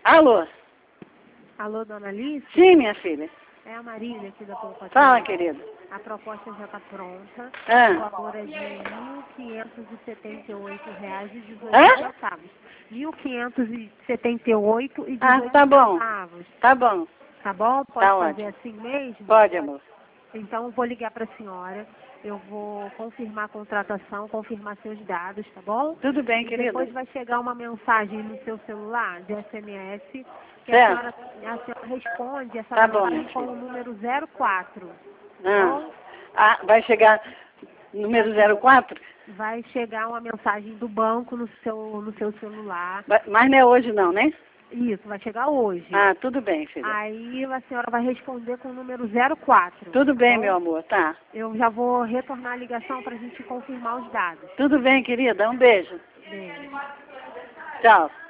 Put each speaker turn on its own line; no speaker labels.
Alô?
Alô, dona Alice?
Sim, minha filha.
É a Marília aqui da Poupa.
Fala, querida.
A proposta já está pronta.
Ah.
O valor é de R$ 1.578,18.
Hã?
R$ 1.578,18.
Ah, tá bom. Tá bom.
Tá bom? Pode
Tá
fazer
ótimo.
assim mesmo?
Pode, amor.
Então, eu vou ligar para a senhora. Eu vou confirmar a contratação, confirmar seus dados, tá bom?
Tudo bem,
E
querida.
depois vai chegar uma mensagem no seu celular, de SMS, que
Certo.
a senhora responde essa
Tá bom,
mensagem
minha
com
filha.
o número 04, tá
Ah.
bom?
Ah, vai chegar número 04?
Vai chegar uma mensagem do banco no seu celular.
Mas não é hoje não, né?
Isso, vai chegar hoje.
Ah, tudo bem, filha.
Aí a senhora vai responder com o número 04.
Tudo bem,
bom?
meu amor, tá.
Eu já vou retornar a ligação para a gente confirmar os dados.
Tudo bem, querida. Um beijo.
Beijo.
Tchau.